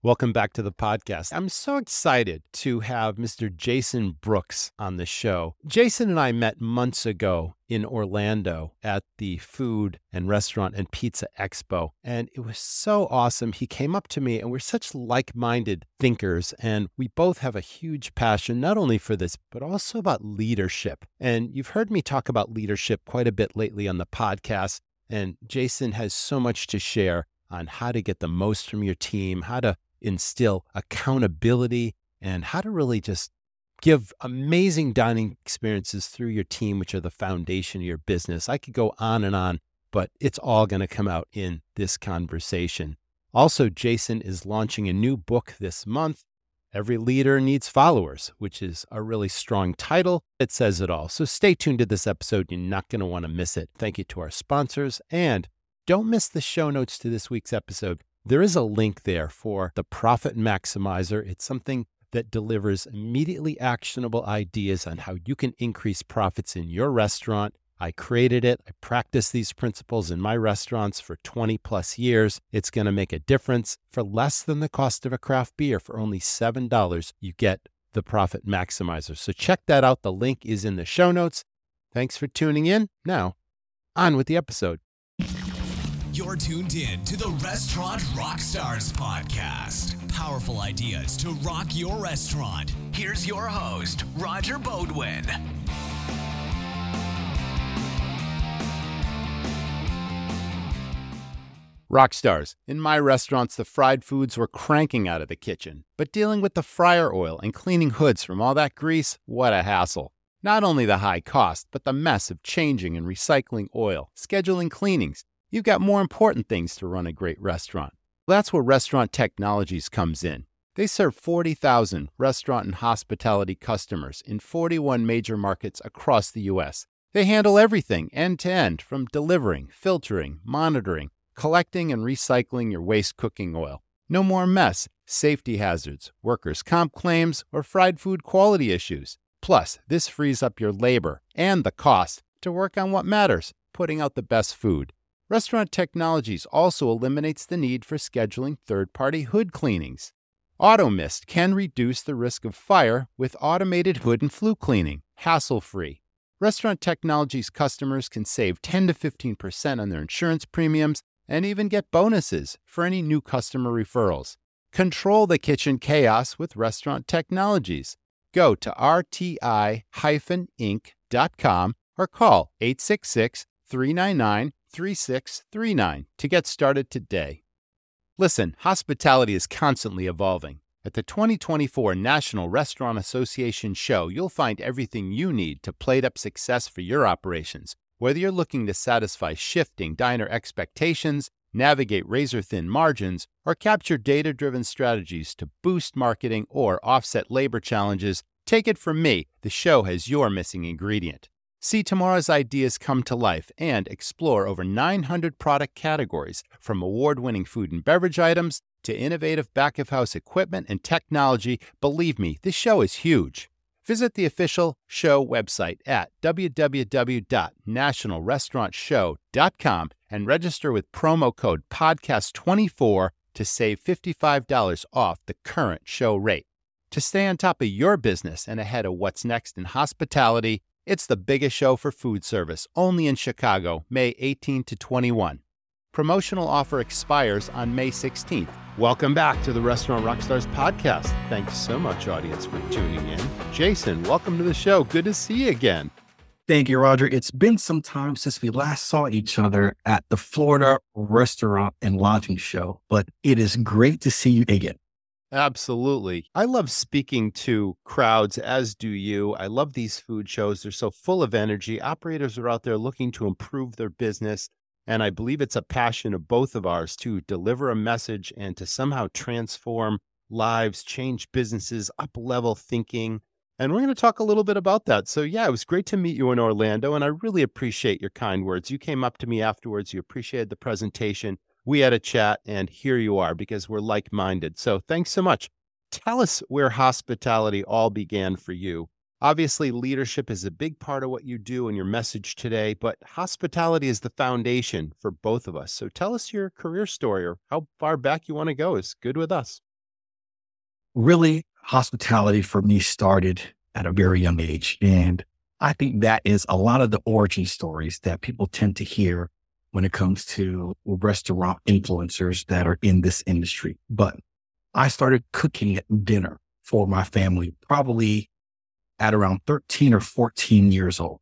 Welcome back to the podcast. I'm so excited to have Mr. Jason Brooks on the show. Jason and I met months ago in Orlando at the Food and Restaurant and Pizza Expo, and it was so awesome. He came up to me, and we're such like-minded thinkers, and we both have a huge passion, not only for this, but also about leadership. And you've heard me talk about leadership quite a bit lately on the podcast, and Jason has so much to share on how to get the most from your team, how to instill accountability, and how to really just give amazing dining experiences through your team, which are the foundation of your business. I could go on, but it's all going to come out in this conversation. Also, Jason is launching a new book this month, Every Leader Needs Followers, which is a really strong title. It says it all. So stay tuned to this episode. You're not going to want to miss it. Thank you to our sponsors, and don't miss the show notes to this week's episode. There is a link there for the Profit Maximizer. It's something that delivers immediately actionable ideas on how you can increase profits in your restaurant. I created it. I practice these principles in my restaurants for 20 plus years. It's going to make a difference. For less than the cost of a craft beer, for only $7, you get the Profit Maximizer. So check that out. The link is in the show notes. Thanks for tuning in. Now, on with the episode. You're tuned in to the Restaurant Rockstars podcast. Powerful ideas to rock your restaurant. Here's your host, Roger Beaudoin. Rockstars. In my restaurants, the fried foods were cranking out of the kitchen. But dealing with the fryer oil and cleaning hoods from all that grease, what a hassle. Not only the high cost, but the mess of changing and recycling oil, scheduling cleanings. You've got more important things to run a great restaurant. That's where Restaurant Technologies comes in. They serve 40,000 restaurant and hospitality customers in 41 major markets across the U.S. They handle everything end-to-end, from delivering, filtering, monitoring, collecting, and recycling your waste cooking oil. No more mess, safety hazards, workers' comp claims, or fried food quality issues. Plus, this frees up your labor and the cost to work on what matters, putting out the best food. Restaurant Technologies also eliminates the need for scheduling third-party hood cleanings. AutoMist can reduce the risk of fire with automated hood and flue cleaning, hassle-free. Restaurant Technologies customers can save 10 to 15% on their insurance premiums and even get bonuses for any new customer referrals. Control the kitchen chaos with Restaurant Technologies. Go to rti-inc.com or call 866-399-3639 to get started today. Listen, hospitality is constantly evolving. At the 2024 National Restaurant Association show, you'll find everything you need to plate up success for your operations. Whether you're looking to satisfy shifting diner expectations, navigate razor-thin margins, or capture data-driven strategies to boost marketing or offset labor challenges, take it from me, the show has your missing ingredient. See tomorrow's ideas come to life and explore over 900 product categories, from award-winning food and beverage items to innovative back-of-house equipment and technology. Believe me, this show is huge. Visit the official show website at www.nationalrestaurantshow.com and register with promo code PODCAST24 to save $55 off the current show rate. To stay on top of your business and ahead of what's next in hospitality, it's the biggest show for food service, only in Chicago, May 18 to 21. Promotional offer expires on May 16th. Welcome back to the Restaurant Rockstars podcast. Thanks so much, audience, for tuning in. Jason, welcome to the show. Good to see you again. Thank you, Roger. It's been some time since we last saw each other at the Florida Restaurant and Lodging Show, but it is great to see you again. Absolutely. I love speaking to crowds, as do you. I love these food shows. They're so full of energy. Operators are out there looking to improve their business. And I believe it's a passion of both of ours to deliver a message and to somehow transform lives, change businesses, up-level thinking. And we're going to talk a little bit about that. So yeah, it was great to meet you in Orlando, and I really appreciate your kind words. You came up to me afterwards. You appreciated the presentation. We had a chat, and here you are because we're like-minded. So thanks so much. Tell us where hospitality all began for you. Obviously, leadership is a big part of what you do and your message today, but hospitality is the foundation for both of us. So tell us your career story or how far back you want to go is good with us. really, hospitality for me started at a very young age. And I think that is a lot of the origin stories that people tend to hear when it comes to restaurant influencers that are in this industry. But I started cooking dinner for my family probably at around 13 or 14 years old.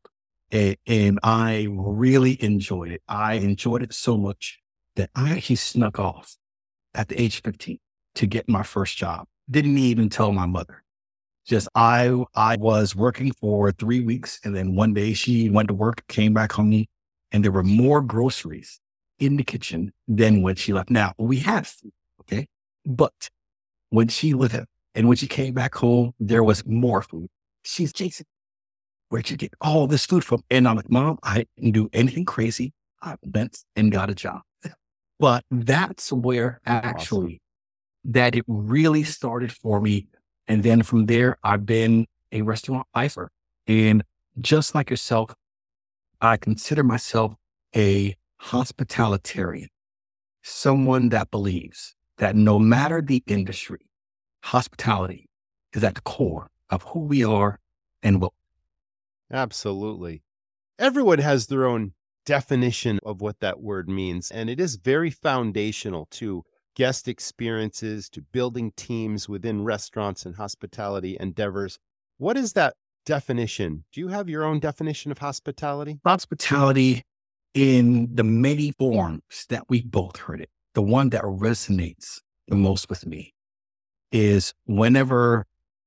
And I really enjoyed it. I enjoyed it so much that I actually snuck off at the age of 15 to get my first job. Didn't even tell my mother. Just I was working for 3 weeks, and then one day she went to work, came back home, and there were more groceries in the kitchen than when she left. Now, we had food, okay? But when she left and when she came back home, there was more food. She's, Jason, where'd you get all this food from? And I'm like, Mom, I didn't do anything crazy. I went and got a job. But that's where actually that it really started for me. And then from there, I've been a restaurant lifer. And just like yourself, I consider myself a hospitalitarian, someone that believes that no matter the industry, hospitality is at the core of who we are and what. Absolutely. Everyone has their own definition of what that word means, and it is very foundational to guest experiences, to building teams within restaurants and hospitality endeavors. What is that definition? Do you have your own definition of hospitality? Hospitality in the many forms that we both heard it, the one that resonates the most with me is whenever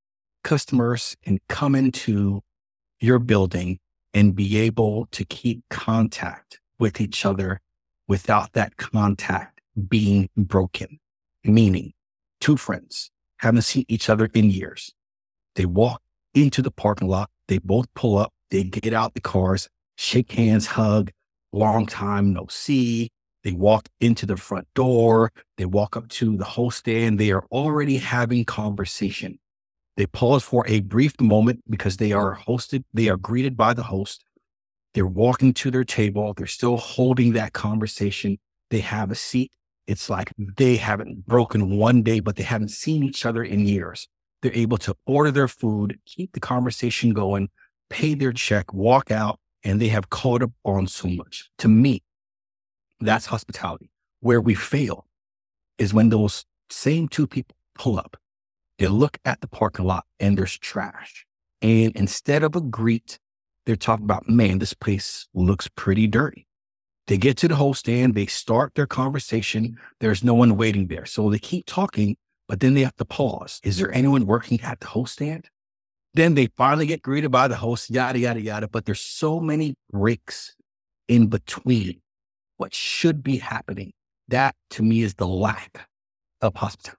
customers can come into your building and be able to keep contact with each other without that contact being broken. Meaning, two friends haven't seen each other in years. They walk into the parking lot. They both pull up. They get out the cars, shake hands, hug, long time no see. They walk into the front door. They walk up to the host stand. They are already having conversation. They pause for a brief moment because they are hosted. They are greeted by the host. They're walking to their table. They're still holding that conversation. They have a seat. It's like they haven't broken one day, but they haven't seen each other in years. They're able to order their food, keep the conversation going, pay their check, walk out, and they have caught up on so much. To me, that's hospitality. Where we fail is when those same two people pull up. They look at the parking lot and there's trash. And instead of a greet, they're talking about, man, this place looks pretty dirty. They get to the host stand, they start their conversation. There's no one waiting there. So they keep talking, but then they have to pause. Is there anyone working at the host stand? Then they finally get greeted by the host, yada, yada, yada. But there's so many breaks in between what should be happening. That to me is the lack of hospitality.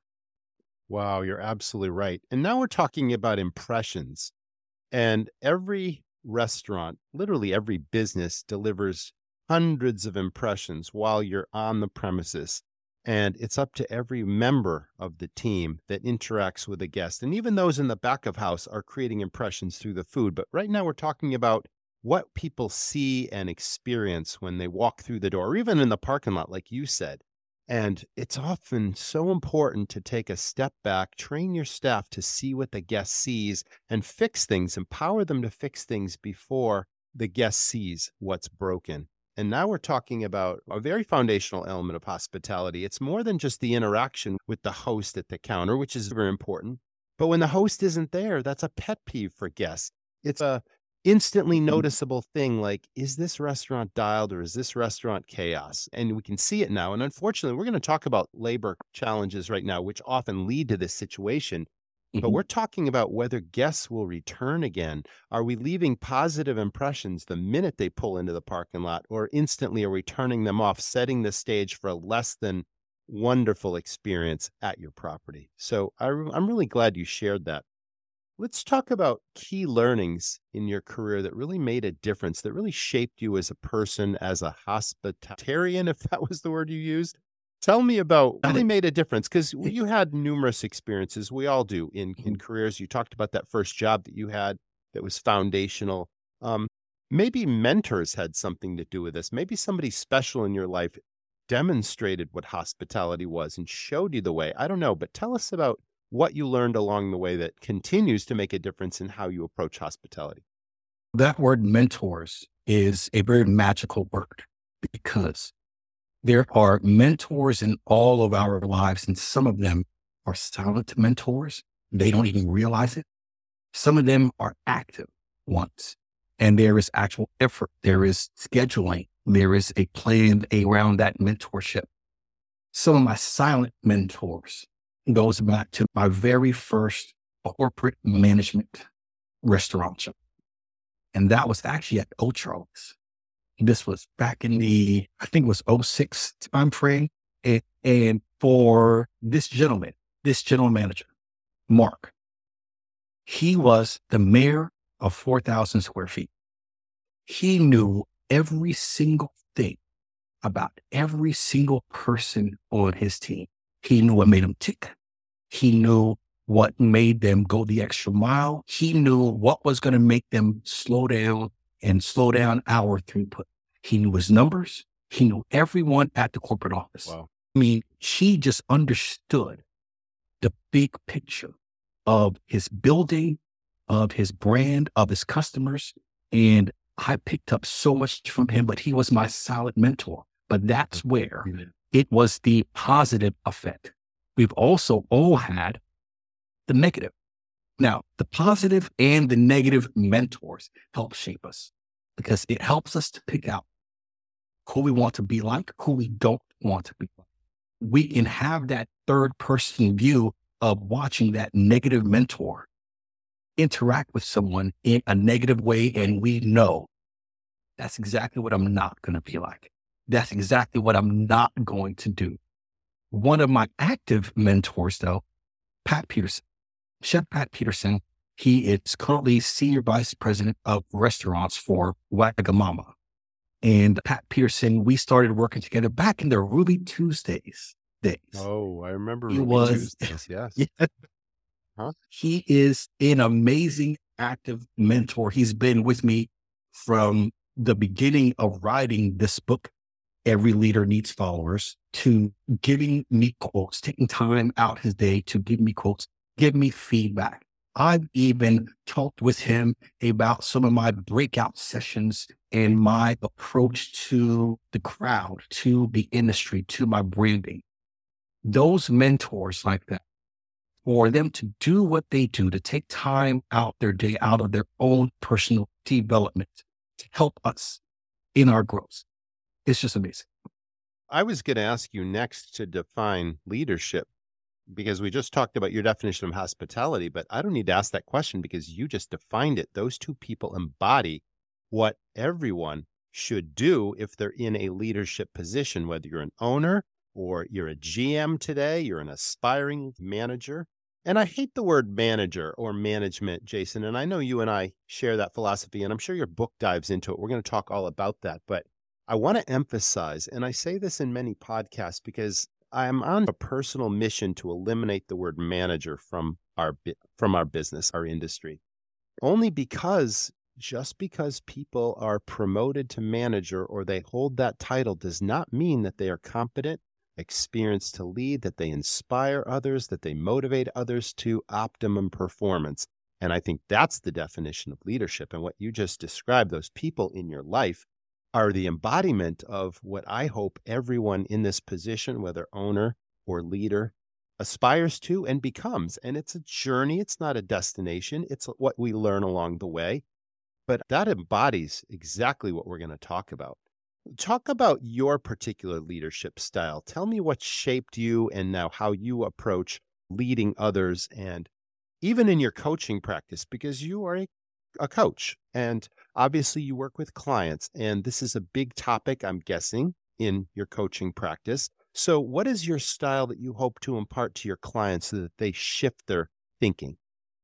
Wow, you're absolutely right. And now we're talking about impressions. And every restaurant, literally every business, delivers hundreds of impressions while you're on the premises. And it's up to every member of the team that interacts with a guest. And even those in the back of house are creating impressions through the food. But right now we're talking about what people see and experience when they walk through the door, or even in the parking lot, like you said. And it's often so important to take a step back, train your staff to see what the guest sees and fix things, empower them to fix things before the guest sees what's broken. And now we're talking about a very foundational element of hospitality. It's more than just the interaction with the host at the counter, which is very important. But when the host isn't there, that's a pet peeve for guests. It's a instantly noticeable thing like, is this restaurant dialed or is this restaurant chaos? And we can see it now. And unfortunately, we're going to talk about labor challenges right now, which often lead to this situation. But we're talking about whether guests will return again. Are we leaving positive impressions the minute they pull into the parking lot, or instantly are we turning them off, setting the stage for a less than wonderful experience at your property? So I'm really glad you shared that. Let's talk about key learnings in your career that really made a difference, that really shaped you as a person, as a hospitalitarian, if that was the word you used. Tell me about what really made a difference, because you had numerous experiences. We all do in careers. You talked about that first job that you had that was foundational. Maybe mentors had something to do with this. Maybe somebody special in your life demonstrated what hospitality was and showed you the way. I don't know, but tell us about what you learned along the way that continues to make a difference in how you approach hospitality. That word mentors is a very magical word because there are mentors in all of our lives, and some of them are silent mentors. They don't even realize it. Some of them are active ones, and there is actual effort. There is scheduling. There is a plan around that mentorship. Some of my silent mentors goes back to my very first corporate management restaurant job. And that was actually at O'Charley's. This was back in the, I think it was 06 time frame. And for this gentleman, this general manager, Mark, he was the mayor of 4,000 square feet. He knew every single thing about every single person on his team. He knew what made them tick. He knew what made them go the extra mile. He knew what was going to make them slow down and slow down our throughput. He knew his numbers. He knew everyone at the corporate office. Wow. I mean, he just understood the big picture of his building, of his brand, of his customers. And I picked up so much from him, but he was my silent mentor. But that's where it was the positive effect. We've also all had the negative. Now, the positive and the negative mentors help shape us because it helps us to pick out who we want to be like, who we don't want to be like. We can have that third person view of watching that negative mentor interact with someone in a negative way. And we know that's exactly what I'm not going to be like. That's exactly what I'm not going to do. One of my active mentors, though, Pat Peterson, Chef Pat Peterson, he is currently Senior Vice President of Restaurants for Wagamama. And Pat Peterson, we started working together back in the Ruby Tuesdays days. Oh, I remember He Ruby was, Tuesdays, yes. yeah, Huh? he is an amazing active mentor. He's been with me from the beginning of writing this book, Every Leader Needs Followers, to giving me quotes, taking time out his day to give me quotes, give me feedback. I've even talked with him about some of my breakout sessions and my approach to the crowd, to the industry, to my branding. Those mentors like that, for them to do what they do, to take time out their day out of their own personal development to help us in our growth. It's just amazing. I was going to ask you next to define leadership because we just talked about your definition of hospitality, but I don't need to ask that question because you just defined it. Those two people embody what everyone should do if they're in a leadership position, whether you're an owner or you're a GM today, you're an aspiring manager. And I hate the word manager or management, Jason, and I know you and I share that philosophy, and I'm sure your book dives into it. We're going to talk all about that, but I want to emphasize, and I say this in many podcasts because I'm on a personal mission to eliminate the word manager from our business, our industry. Only because just because people are promoted to manager or they hold that title does not mean that they are competent, experienced to lead, that they inspire others, that they motivate others to optimum performance. And I think that's the definition of leadership. And what you just described, those people in your life are the embodiment of what I hope everyone in this position, whether owner or leader, aspires to and becomes. And it's a journey. It's not a destination. It's what we learn along the way. But that embodies exactly what we're going to talk about. Talk about your particular leadership style. Tell me what shaped you and now how you approach leading others and even in your coaching practice, because you are a coach and obviously you work with clients and this is a big topic, I'm guessing, in your coaching practice. So what is your style that you hope to impart to your clients so that they shift their thinking?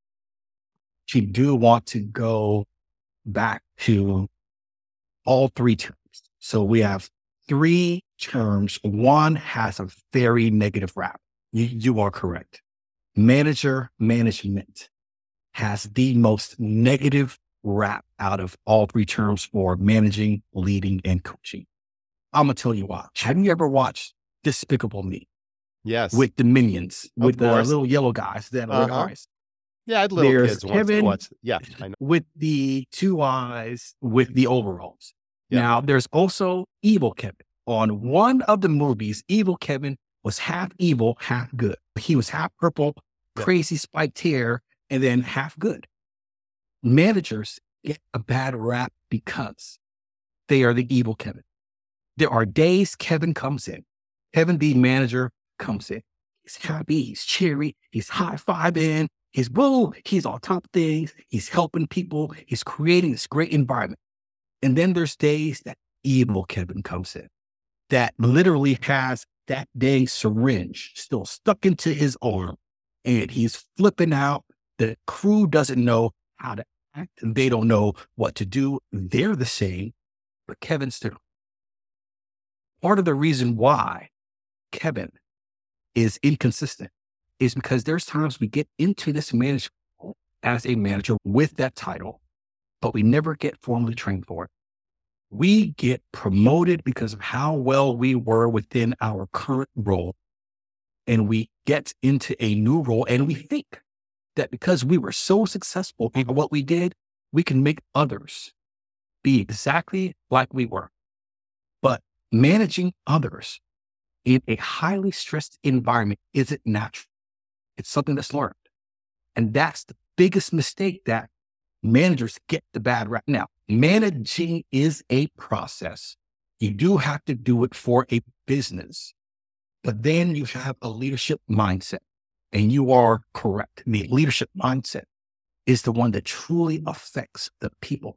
You do want to go back to all three terms. So we have three terms. One has a very negative rap. You are correct. Manager management has the most negative rap out of all three terms for managing, leading, and coaching. I'm going to tell you why. Have you ever watched Despicable Me? Yes. with the minions, Of with the course. little yellow guys that are red Uh-huh. eyes. Yeah, I had little There's kids once to Kevin watch. Yeah, I know. with the two eyes with the overalls. Yep. Now, there's also Evil Kevin. On one of the movies, Evil Kevin was half evil, half good. He was half purple, Yep. crazy spiked hair, and then half good. Managers get a bad rap because they are the evil Kevin. There are days Kevin comes in. Kevin, the manager, comes in. He's happy, he's cheery, he's high-fiving, he's woo, he's on top of things, he's helping people, he's creating this great environment. And then there's days that evil Kevin comes in that literally has that dang syringe still stuck into his arm and he's flipping out. The crew doesn't know how to act and they don't know what to do. They're the same, but Kevin's still. Part of the reason why Kevin is inconsistent is because there's times we get into this management as a manager with that title, but we never get formally trained for it. We get promoted because of how well we were within our current role. And we get into a new role and we think that because we were so successful in what we did, we can make others be exactly like we were. But managing others in a highly stressed environment isn't natural. It's something that's learned. And that's the biggest mistake that managers get the bad rap. Now, managing is a process. You do have to do it for a business, but then you have a leadership mindset, and you are correct. The leadership mindset is the one that truly affects the people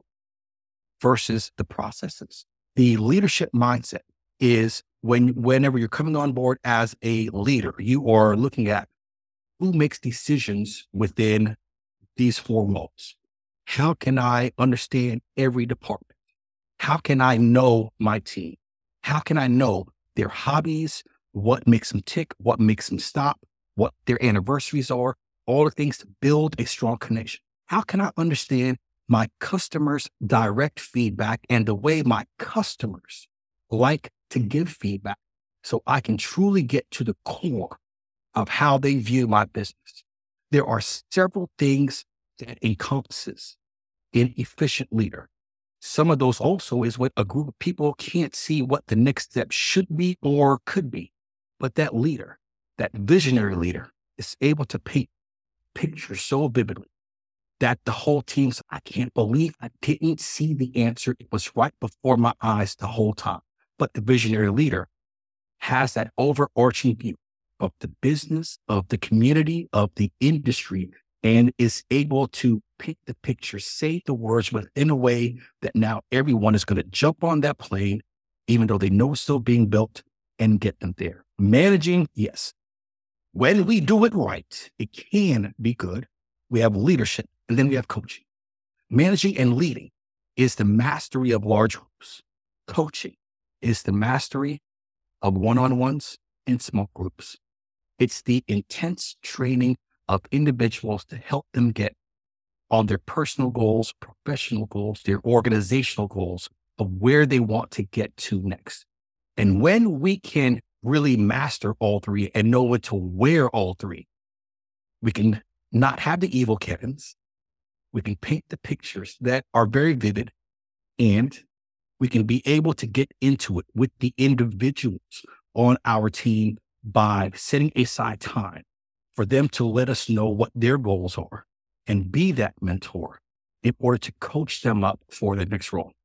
versus the processes. The leadership mindset is whenever you're coming on board as a leader, you are looking at who makes decisions within these four walls. How can I understand every department? How can I know my team? How can I know their hobbies, what makes them tick, what makes them stop, what their anniversaries are, all the things to build a strong connection? How can I understand my customers' direct feedback and the way my customers like to give feedback so I can truly get to the core of how they view my business? There are several things that encompasses an efficient leader. Some of those also is when a group of people can't see what the next step should be or could be. But that leader, that visionary leader, is able to paint pictures so vividly that the whole team's, I can't believe I didn't see the answer. It was right before my eyes the whole time. But the visionary leader has that overarching view of the business, of the community, of the industry, and is able to paint the picture, say the words within a way that now everyone is going to jump on that plane, even though they know it's still being built, and get them there. Managing, yes. When we do it right, it can be good. We have leadership, and then we have coaching. Managing and leading is the mastery of large groups. Coaching is the mastery of one-on-ones and small groups. It's the intense training of individuals to help them get on their personal goals, professional goals, their organizational goals of where they want to get to next. And when we can really master all three and know when to wear all three, we can not have the evil Kevins. We can paint the pictures that are very vivid, and we can be able to get into it with the individuals on our team by setting aside time for them to let us know what their goals are and be that mentor in order to coach them up for the next role.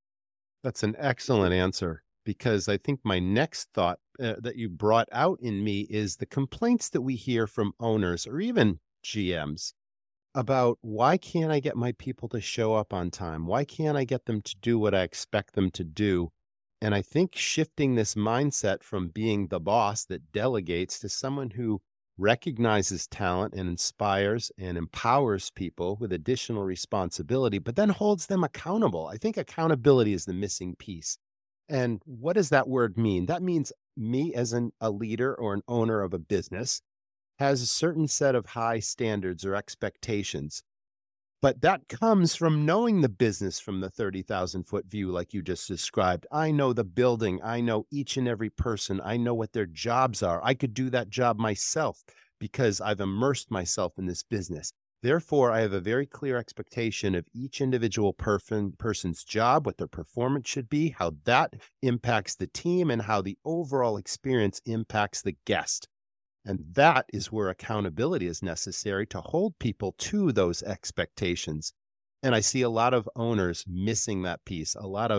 That's an excellent answer, because I think my next thought that you brought out in me is the complaints that we hear from owners or even GMs about, why can't I get my people to show up on time? Why can't I get them to do what I expect them to do? And I think shifting this mindset from being the boss that delegates to someone who recognizes talent and inspires and empowers people with additional responsibility, but then holds them accountable. I think accountability is the missing piece. And what does that word mean? That means me as a leader or an owner of a business has a certain set of high standards or expectations. But that comes from knowing the business from the 30,000 foot view, like you just described. I know the building. I know each and every person. I know what their jobs are. I could do that job myself because I've immersed myself in this business. Therefore, I have a very clear expectation of each individual person's job, what their performance should be, how that impacts the team, and how the overall experience impacts the guest. And that is where accountability is necessary to hold people to those expectations. And I see a lot of owners missing that piece.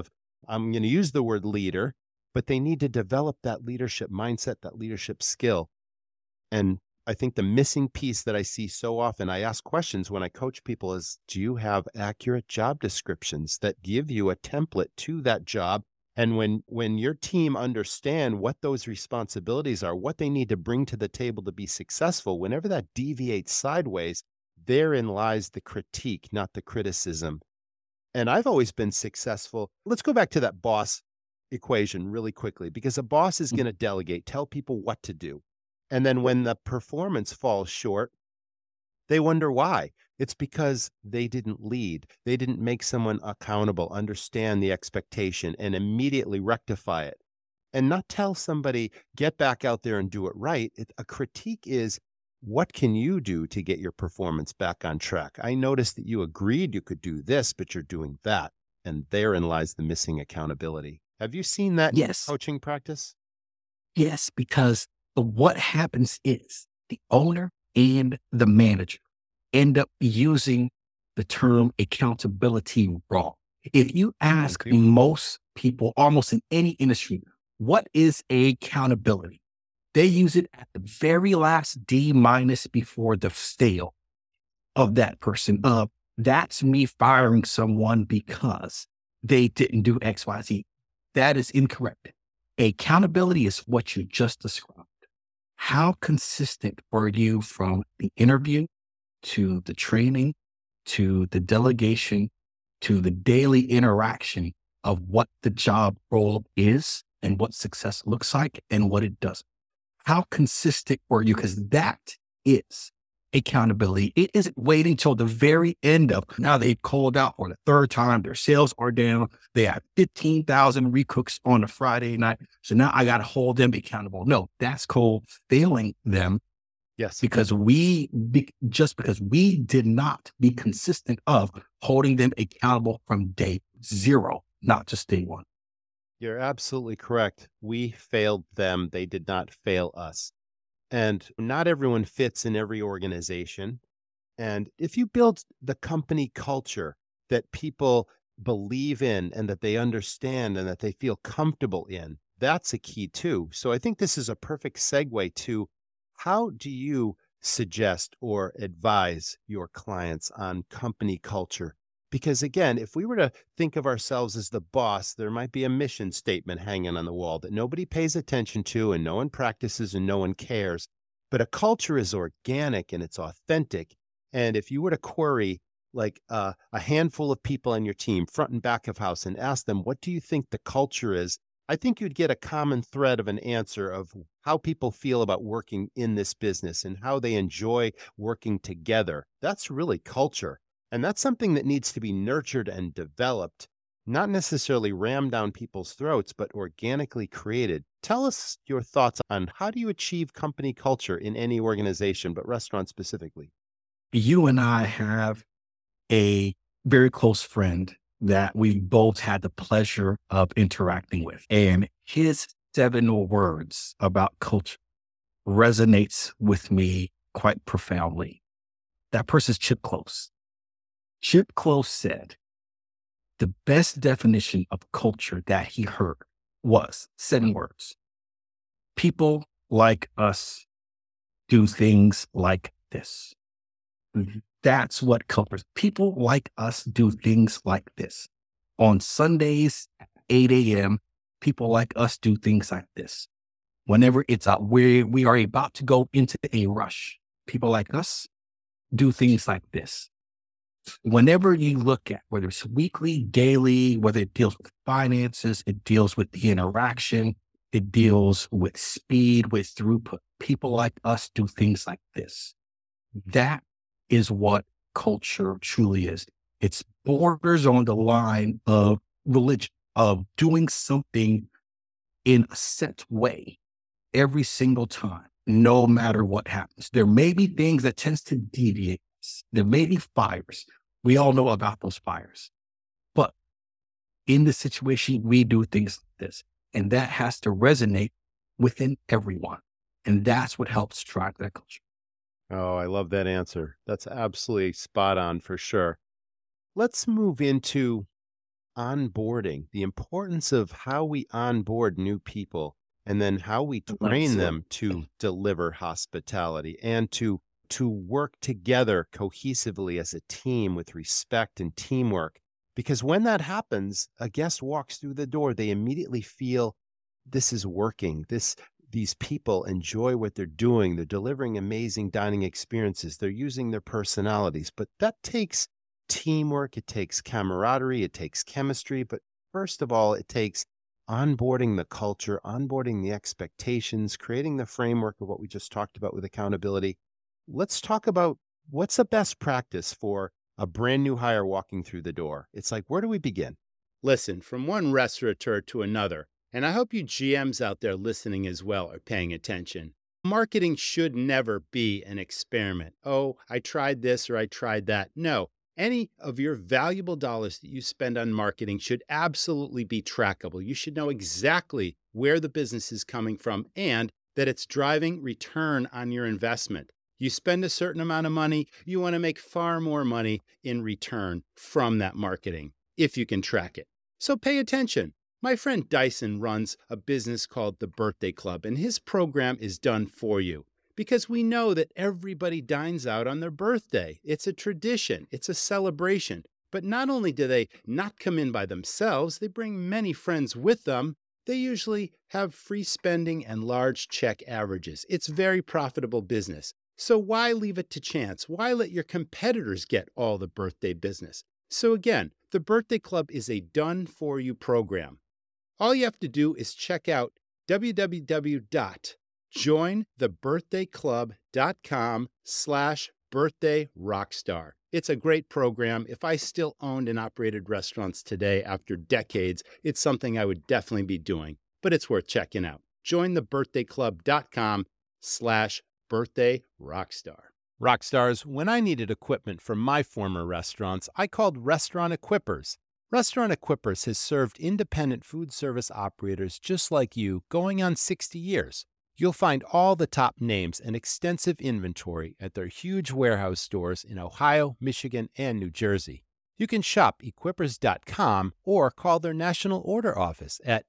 I'm going to use the word leader, but they need to develop that leadership mindset, that leadership skill. And I think the missing piece that I see so often, I ask questions when I coach people is, do you have accurate job descriptions that give you a template to that job? And when your team understand what those responsibilities are, what they need to bring to the table to be successful, whenever that deviates sideways, therein lies the critique, not the criticism. And I've always been successful. Let's go back to that boss equation really quickly, because a boss is going to delegate, tell people what to do. And then when the performance falls short, they wonder why. It's because they didn't lead. They didn't make someone accountable, understand the expectation, and immediately rectify it. And not tell somebody, get back out there and do it right. A critique is, what can you do to get your performance back on track? I noticed that you agreed you could do this, but you're doing that. And therein lies the missing accountability. Have you seen that in coaching practice? Yes, because what happens is the owner and the manager end up using the term accountability wrong. If you ask most people, almost in any industry, what is accountability? They use it at the very last D- before the fail of that person. That's me firing someone because they didn't do X, Y, Z. That is incorrect. Accountability is what you just described. How consistent were you from the interview to the training, to the delegation, to the daily interaction of what the job role is and what success looks like and what it doesn't? How consistent were you? Because that is accountability. It isn't waiting till the very end of, now they've called out for the third time, their sales are down, they have 15,000 recooks on a Friday night, so now I got to hold them accountable. No, that's called failing them. Yes. Because we did not be consistent of holding them accountable from day zero, not just day one. You're absolutely correct. We failed them. They did not fail us. And not everyone fits in every organization. And if you build the company culture that people believe in and that they understand and that they feel comfortable in, that's a key too. So I think this is a perfect segue to, how do you suggest or advise your clients on company culture? Because again, if we were to think of ourselves as the boss, there might be a mission statement hanging on the wall that nobody pays attention to and no one practices and no one cares. But a culture is organic and it's authentic. And if you were to query like a handful of people on your team, front and back of house, and ask them, what do you think the culture is? I think you'd get a common thread of an answer of how people feel about working in this business and how they enjoy working together. That's really culture. And that's something that needs to be nurtured and developed, not necessarily rammed down people's throats, but organically created. Tell us your thoughts on how do you achieve company culture in any organization, but restaurants specifically. You and I have a very close friend that we both had the pleasure of interacting with. And his 7 words about culture resonates with me quite profoundly. That person's Chip Close. Chip Close said the best definition of culture that he heard was 7 words. People like us do things like this. That's what culture is. People like us do things like this. On Sundays at 8 a.m., people like us do things like this. Whenever it's out, we are about to go into a rush, people like us do things like this. Whenever you look at whether it's weekly, daily, whether it deals with finances, it deals with the interaction, it deals with speed, with throughput, people like us do things like this. That is what culture truly is. It's borders on the line of religion, of doing something in a set way every single time, no matter what happens. There may be things that tends to deviate. There may be fires. We all know about those fires. But in this situation, we do things like this, and that has to resonate within everyone. And that's what helps drive that culture. Oh, I love that answer. That's absolutely spot on for sure. Let's move into onboarding, the importance of how we onboard new people, and then how we train them to deliver hospitality and to work together cohesively as a team with respect and teamwork. Because when that happens, a guest walks through the door, they immediately feel this is working. These people enjoy what they're doing. They're delivering amazing dining experiences. They're using their personalities. But that takes teamwork. It takes camaraderie. It takes chemistry. But first of all, it takes onboarding the culture, onboarding the expectations, creating the framework of what we just talked about with accountability. Let's talk about what's the best practice for a brand new hire walking through the door. It's like, where do we begin? Listen, from one restaurateur to another, and I hope you GMs out there listening as well are paying attention. Marketing should never be an experiment. Oh, I tried this or I tried that. No, any of your valuable dollars that you spend on marketing should absolutely be trackable. You should know exactly where the business is coming from and that it's driving return on your investment. You spend a certain amount of money, you want to make far more money in return from that marketing, if you can track it. So pay attention. My friend Dyson runs a business called The Birthday Club, and his program is done for you because we know that everybody dines out on their birthday. It's a tradition. It's a celebration. But not only do they not come in by themselves, they bring many friends with them. They usually have free spending and large check averages. It's very profitable business. So why leave it to chance? Why let your competitors get all the birthday business? So again, the Birthday Club is a done-for-you program. All you have to do is check out www.jointhebirthdayclub.com/birthdayrockstar. It's a great program. If I still owned and operated restaurants today after decades, it's something I would definitely be doing, but it's worth checking out. jointhebirthdayclub.com/birthdayrockstar. Rockstars, when I needed equipment from my former restaurants, I called Restaurant Equippers. Restaurant Equippers has served independent food service operators just like you going on 60 years. You'll find all the top names and extensive inventory at their huge warehouse stores in Ohio, Michigan, and New Jersey. You can shop equippers.com or call their national order office at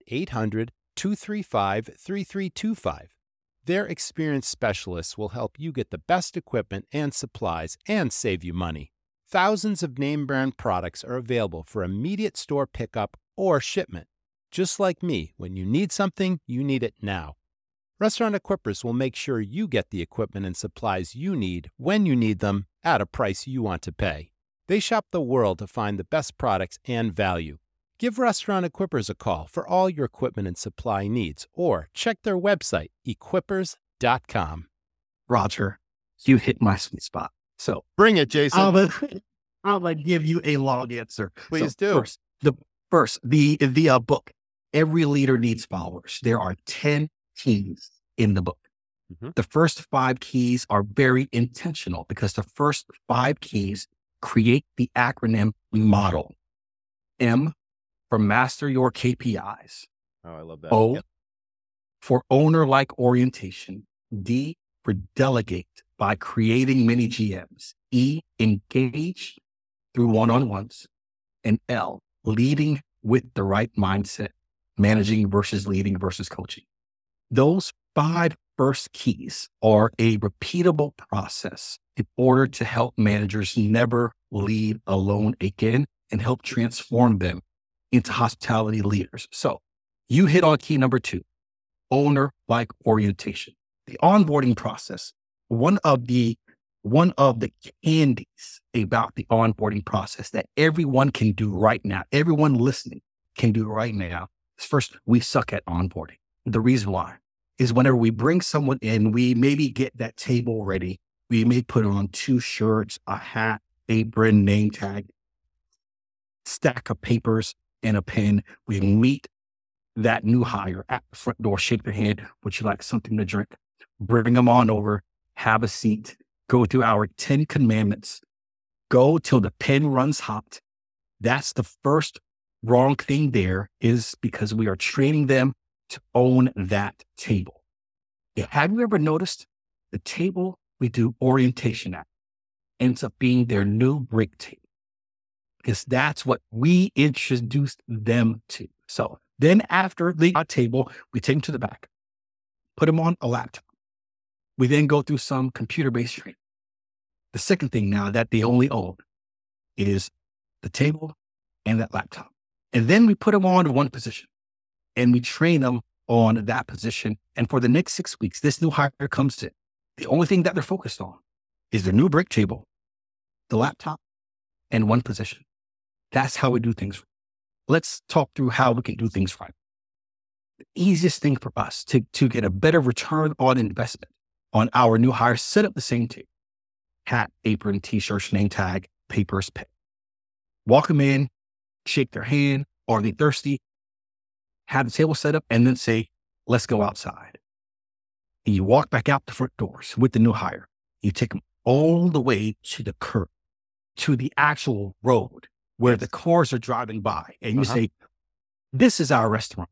800-235-3325. Their experienced specialists will help you get the best equipment and supplies and save you money. Thousands of name brand products are available for immediate store pickup or shipment. Just like me, when you need something, you need it now. Restaurant Equippers will make sure you get the equipment and supplies you need when you need them at a price you want to pay. They shop the world to find the best products and value. Give Restaurant Equippers a call for all your equipment and supply needs or check their website, equippers.com. Roger, you hit my sweet spot. So bring it, Jason. I'm going to give you a long answer. Please do. First, the book, Every Leader Needs Followers. There are 10 keys in the book. Mm-hmm. The first 5 keys are very intentional because the first 5 keys create the acronym MODEL. M for master your KPIs. Oh, I love that. O for owner-like orientation. D for delegate by creating mini GMs. E, engage through one-on-ones. And L, leading with the right mindset, managing versus leading versus coaching. Those 5 first keys are a repeatable process in order to help managers never lead alone again and help transform them into hospitality leaders. So you hit on key number 2, owner-like orientation. The onboarding process, one of the candies about the onboarding process that everyone can do right now, everyone listening can do right now, is first, we suck at onboarding. The reason why is whenever we bring someone in, we maybe get that table ready. We may put on 2 shirts, a hat, apron, name tag, stack of papers, and a pen. We meet that new hire at the front door, shake their hand. Would you like something to drink? Bring them on over, have a seat, go through our 10 commandments, go till the pen runs hot. That's the first wrong thing there, is because we are training them to own that table. Have you ever noticed the table we do orientation at ends up being their new break table? Because that's what we introduced them to. So then after the table, we take them to the back, put them on a laptop. We then go through some computer-based training. The second thing now that they only own is the table and that laptop. And then we put them on one position and we train them on that position. And for the next 6 weeks, this new hire comes in. The only thing that they're focused on is their new break table, the laptop, and one position. That's how we do things. Let's talk through how we can do things right. The easiest thing for us to get a better return on investment on our new hire, set up the same table: hat, apron, t-shirts, name tag, papers, pen. Walk them in, shake their hand. Are they thirsty? Have the table set up, and then say, let's go outside. And you walk back out the front doors with the new hire. You take them all the way to the curb, to the actual road where the cars are driving by. And you say, this is our restaurant.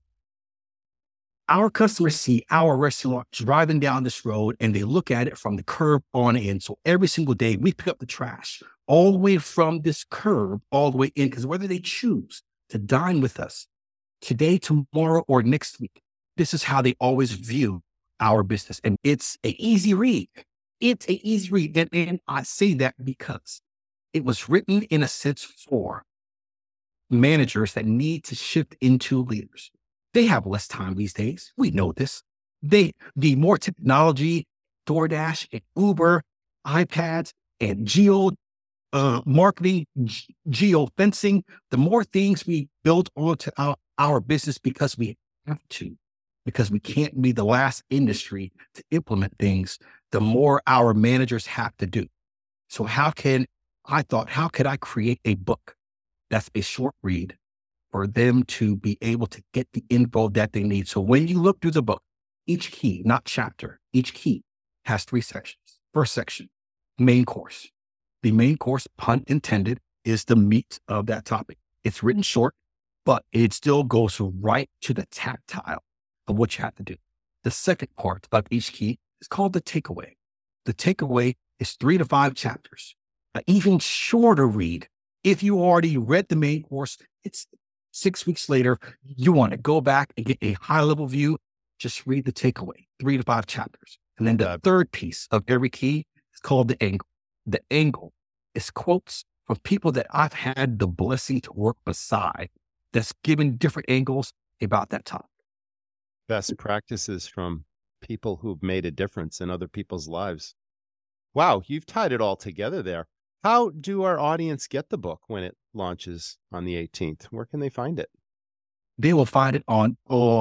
Our customers see our restaurant driving down this road and they look at it from the curb on in. So every single day we pick up the trash all the way from this curb all the way in, because whether they choose to dine with us today, tomorrow, or next week, this is how they always view our business. And it's an easy read. It's an easy read. And I say that because it was written in a sense for managers that need to shift into leaders. They have less time these days. We know this. The more technology, DoorDash and Uber, iPads and geo marketing, geo fencing, the more things we build onto our business because we have to, because we can't be the last industry to implement things, the more our managers have to do. So how could I create a book that's a short read for them to be able to get the info that they need? So when you look through the book, each key, not chapter, each key has 3 sections. First section, main course. The main course, pun intended, is the meat of that topic. It's written short, but it still goes right to the tactile of what you have to do. The second part of each key is called the takeaway. The takeaway is 3 to 5 chapters. An even shorter read. If you already read the main course, it's 6 weeks later, you want to go back and get a high level view, just read the takeaway, 3 to 5 chapters. And then the third piece of every key is called the angle. The angle is quotes from people that I've had the blessing to work beside that's given different angles about that topic. Best practices from people who've made a difference in other people's lives. Wow, you've tied it all together there. How do our audience get the book when it launches on the 18th? Where can they find it? They will find it on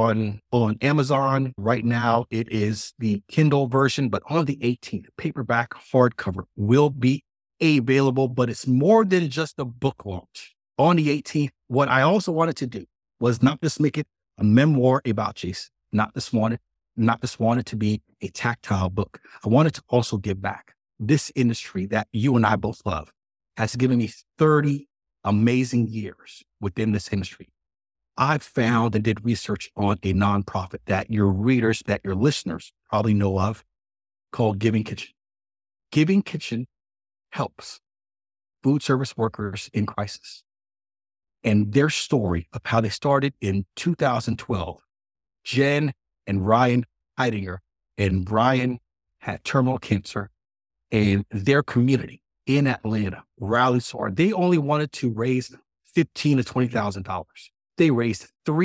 Amazon. Right now, it is the Kindle version, but on the 18th, paperback hardcover will be available, but it's more than just a book launch. On the 18th, what I also wanted to do was not just make it a memoir about Jason, not just wanted to be a tactile book. I wanted to also give back. This industry that you and I both love has given me 30 amazing years within this industry. I've found and did research on a nonprofit that your readers, that your listeners probably know of, called Giving Kitchen. Giving Kitchen helps food service workers in crisis. And their story of how they started in 2012, Jen and Ryan Heidinger, and Brian had terminal cancer, and their community in Atlanta rallied so hard. They only wanted to raise $15,000 to $20,000. They raised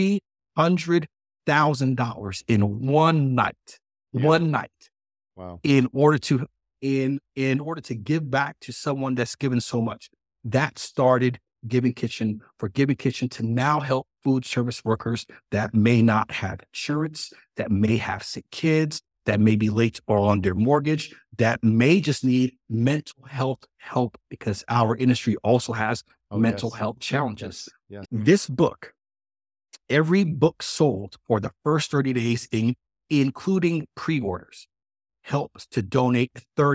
$300,000 in one night. Yeah. One night. Wow. In order to give back to someone that's given so much. That started Giving Kitchen, for Giving Kitchen to now help food service workers that may not have insurance, that may have sick kids, that may be late or on their mortgage, that may just need mental health help, because our industry also has mental health challenges. Yes. This book, every book sold for the first 30 days, including pre-orders, helps to donate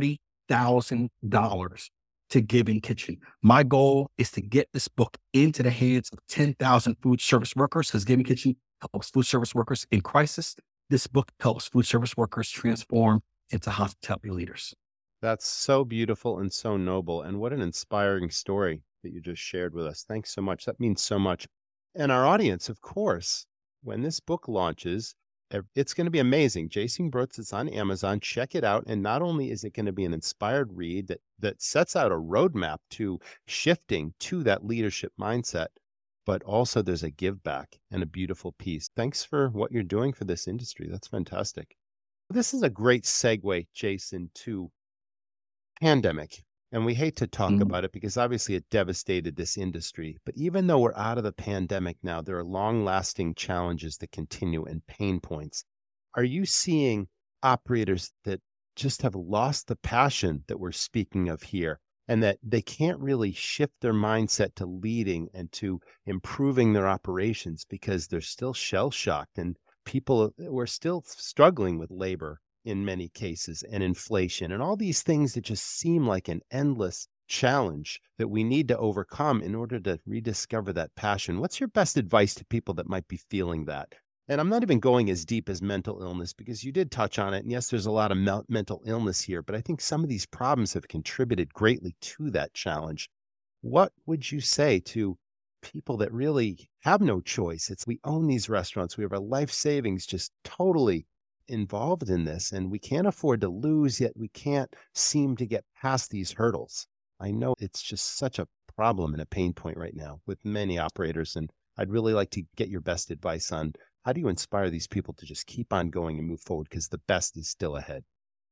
$30,000 to Giving Kitchen. My goal is to get this book into the hands of 10,000 food service workers, because Giving Kitchen helps food service workers in crisis. This book helps food service workers transform into hospitality leaders. That's so beautiful and so noble. And what an inspiring story that you just shared with us. Thanks so much. That means so much. And our audience, of course, when this book launches, it's going to be amazing. Jason Brooks is on Amazon. Check it out. And not only is it going to be an inspired read that sets out a roadmap to shifting to that leadership mindset, but also there's a give back and a beautiful piece. Thanks for what you're doing for this industry. That's fantastic. This is a great segue, Jason, to pandemic. And we hate to talk about it because obviously it devastated this industry. But even though we're out of the pandemic now, there are long-lasting challenges that continue and pain points. Are you seeing operators that just have lost the passion that we're speaking of here, and that they can't really shift their mindset to leading and to improving their operations because they're still shell-shocked, and we're still struggling with labor in many cases, and inflation, and all these things that just seem like an endless challenge that we need to overcome in order to rediscover that passion? What's your best advice to people that might be feeling that? And I'm not even going as deep as mental illness, because you did touch on it. And yes, there's a lot of mental illness here, but I think some of these problems have contributed greatly to that challenge. What would you say to people that really have no choice? We own these restaurants. We have our life savings just totally involved in this, and we can't afford to lose, yet we can't seem to get past these hurdles. I know it's just such a problem and a pain point right now with many operators, and I'd really like to get your best advice on how do you inspire these people to just keep on going and move forward, because the best is still ahead.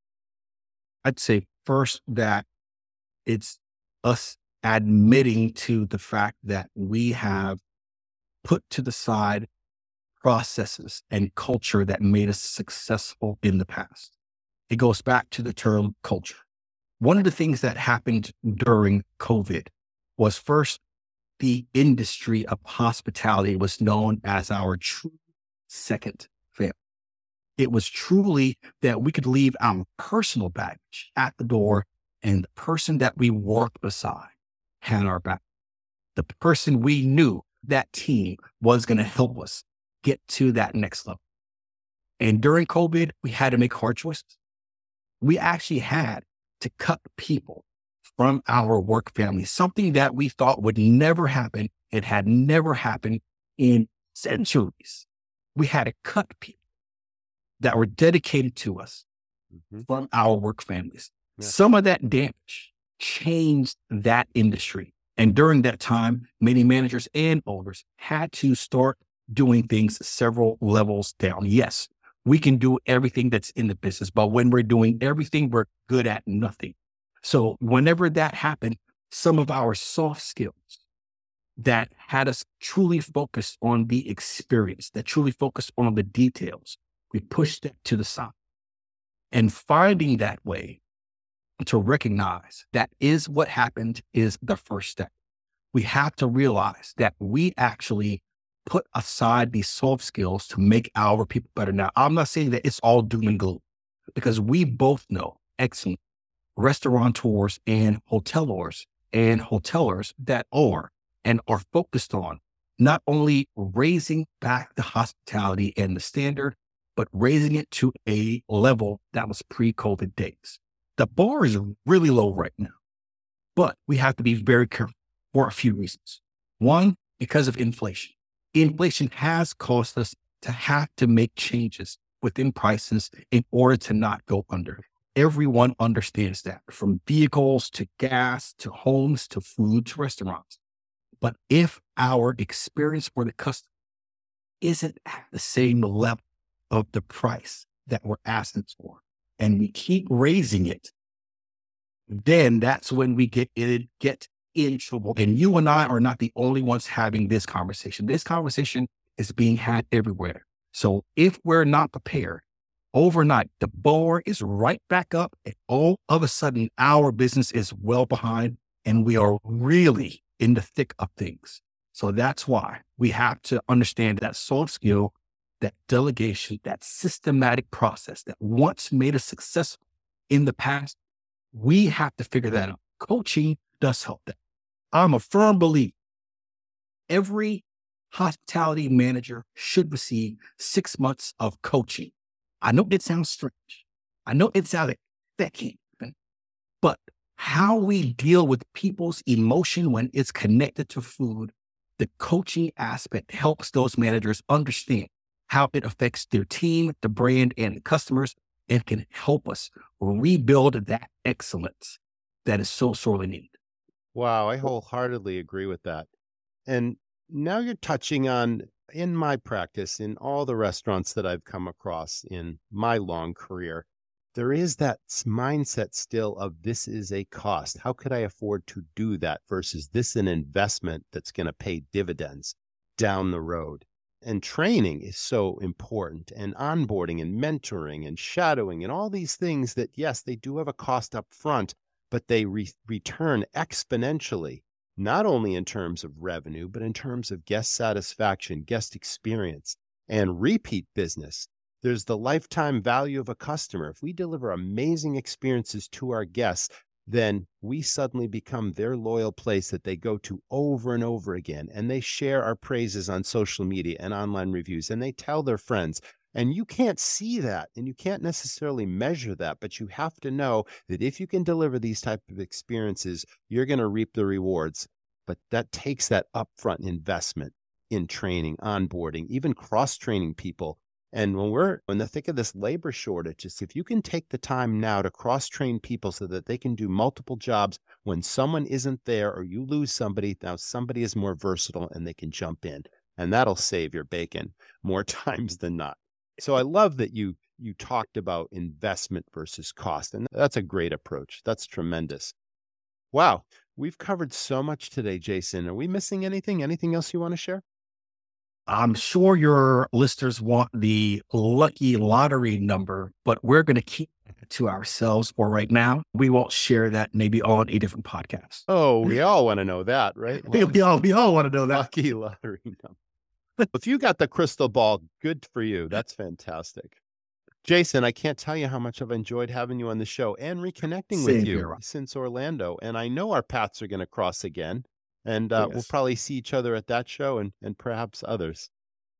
I'd say first that it's us admitting to the fact that we have put to the side processes and culture that made us successful in the past. It goes back to the term culture. One of the things that happened during COVID was, first, the industry of hospitality was known as our true second family. It was truly that we could leave our personal baggage at the door, and the person that we worked beside had our back. The person we knew, that team, was going to help us get to that next level. And during COVID, we had to make hard choices. We actually had to cut people from our work family, something that we thought would never happen. It had never happened in centuries. We had to cut people that were dedicated to us from our work families. Yeah. Some of that damage changed that industry. And during that time, many managers and owners had to start doing things several levels down. Yes, we can do everything that's in the business, but when we're doing everything, we're good at nothing. So whenever that happened, some of our soft skills that had us truly focused on the experience, that truly focused on the details, we pushed that to the side. And finding that way to recognize that is what happened is the first step. We have to realize that we actually put aside these soft skills to make our people better. Now, I'm not saying that it's all doom and gloom, because we both know excellent restaurateurs and hotelers that are and are focused on not only raising back the hospitality and the standard, but raising it to a level that was pre-COVID days. The bar is really low right now, but we have to be very careful for a few reasons. One, because of inflation. Inflation has caused us to have to make changes within prices in order to not go under. Everyone understands that, from vehicles to gas to homes to food to restaurants. But if our experience for the customer isn't at the same level of the price that we're asking for, and we keep raising it, then that's when we get in trouble. And you and I are not the only ones having this conversation. This conversation is being had everywhere. So if we're not prepared overnight, the bar is right back up, and all of a sudden, our business is well behind, and we are really in the thick of things. So that's why we have to understand that soft skill, that delegation, that systematic process that once made us successful in the past. We have to figure that out. Coaching does help that. I'm a firm believer every hospitality manager should receive 6 months of coaching. I know it sounds strange. I know it sounds like that can't happen. But how we deal with people's emotion when it's connected to food, the coaching aspect helps those managers understand how it affects their team, the brand, and the customers, and can help us rebuild that excellence that is so sorely needed. Wow, I wholeheartedly agree with that. And now you're touching on, in my practice, in all the restaurants that I've come across in my long career, there is that mindset still of this is a cost. How could I afford to do that versus this an investment that's going to pay dividends down the road? And training is so important, and onboarding and mentoring and shadowing and all these things that, yes, they do have a cost up front, but they return exponentially, not only in terms of revenue, but in terms of guest satisfaction, guest experience, and repeat business. There's the lifetime value of a customer. If we deliver amazing experiences to our guests, then we suddenly become their loyal place that they go to over and over again. And they share our praises on social media and online reviews, and they tell their friends. And you can't see that, and you can't necessarily measure that, but you have to know that if you can deliver these type of experiences, you're going to reap the rewards. But that takes that upfront investment in training, onboarding, even cross-training people. And when we're in the thick of this labor shortage, if you can take the time now to cross-train people so that they can do multiple jobs when someone isn't there or you lose somebody, now somebody is more versatile and they can jump in. And that'll save your bacon more times than not. So I love that you talked about investment versus cost. And that's a great approach. That's tremendous. Wow. We've covered so much today, Jason. Are we missing anything? Anything else you want to share? I'm sure your listeners want the lucky lottery number, but we're going to keep it to ourselves for right now. We won't share that maybe on a different podcast. Oh, we all want to know that, right? We all want to know that. Lucky lottery number. If you got the crystal ball, good for you. That's fantastic. Jason, I can't tell you how much I've enjoyed having you on the show and reconnecting with you since Orlando. And I know our paths are going to cross again. And we'll probably see each other at that show and perhaps others.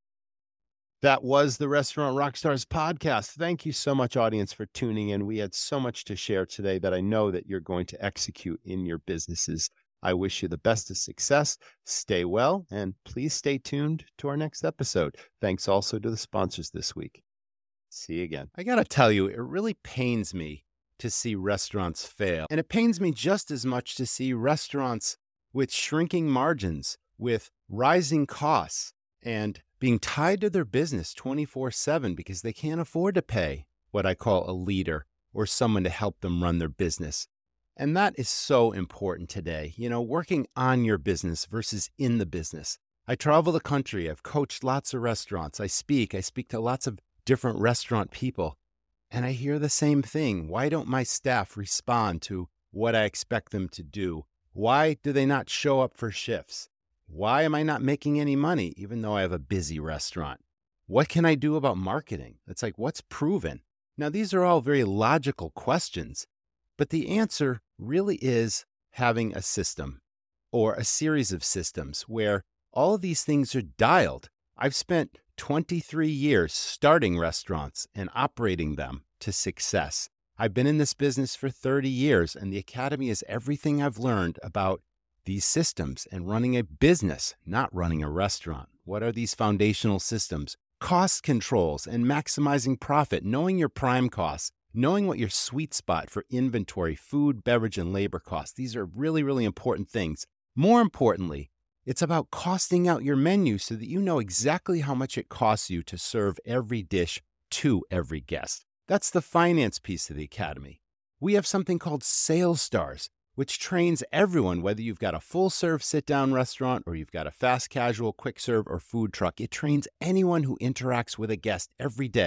That was the Restaurant Rockstars podcast. Thank you so much, audience, for tuning in. We had so much to share today that I know that you're going to execute in your businesses. I wish you the best of success. Stay well, and please stay tuned to our next episode. Thanks also to the sponsors this week. See you again. I got to tell you, it really pains me to see restaurants fail. And it pains me just as much to see restaurants with shrinking margins, with rising costs, and being tied to their business 24/7 because they can't afford to pay what I call a leader or someone to help them run their business. And that is so important today, working on your business versus in the business. I travel the country. I've coached lots of restaurants. I speak to lots of different restaurant people, and I hear the same thing. Why don't my staff respond to what I expect them to do? Why do they not show up for shifts? Why am I not making any money, even though I have a busy restaurant? What can I do about marketing? It's like, what's proven? Now, these are all very logical questions, but the answer really is having a system or a series of systems where all of these things are dialed. I've spent 23 years starting restaurants and operating them to success. I've been in this business for 30 years, and the Academy is everything I've learned about these systems and running a business, not running a restaurant. What are these foundational systems? Cost controls and maximizing profit, knowing your prime costs, knowing what your sweet spot for inventory, food, beverage, and labor costs. These are really, really important things. More importantly, it's about costing out your menu so that you know exactly how much it costs you to serve every dish to every guest. That's the finance piece of the Academy. We have something called Sales Stars, which trains everyone, whether you've got a full-serve sit-down restaurant or you've got a fast casual, quick-serve, or food truck. It trains anyone who interacts with a guest every day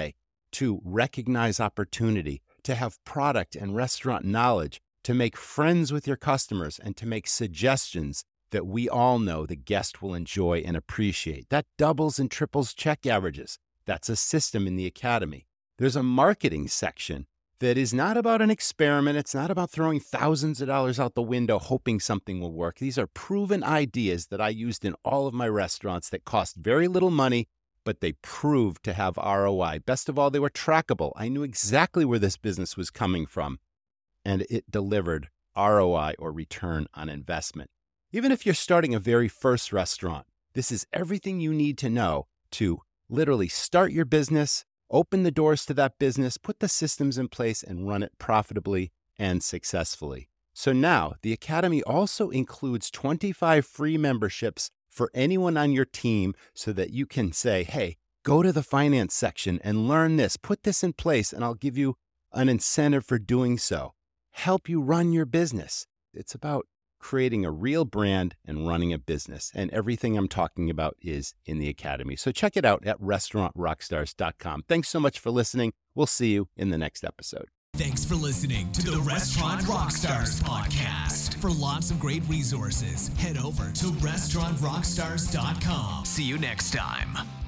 to recognize opportunity, to have product and restaurant knowledge, to make friends with your customers, and to make suggestions that we all know the guest will enjoy and appreciate. That doubles and triples check averages. That's a system in the Academy. There's a marketing section that is not about an experiment. It's not about throwing thousands of dollars out the window hoping something will work. These are proven ideas that I used in all of my restaurants that cost very little money, but they proved to have ROI. Best of all, they were trackable. I knew exactly where this business was coming from, and it delivered ROI, or return on investment. Even if you're starting a very first restaurant, this is everything you need to know to literally start your business, open the doors to that business, put the systems in place, and run it profitably and successfully. So now, the Academy also includes 25 free memberships for anyone on your team so that you can say, hey, go to the finance section and learn this, put this in place, and I'll give you an incentive for doing so. Help you run your business. It's about creating a real brand and running a business. And everything I'm talking about is in the Academy. So check it out at restaurantrockstars.com. Thanks so much for listening. We'll see you in the next episode. Thanks for listening to the Restaurant Rockstars podcast. For lots of great resources, head over to restaurantrockstars.com. See you next time.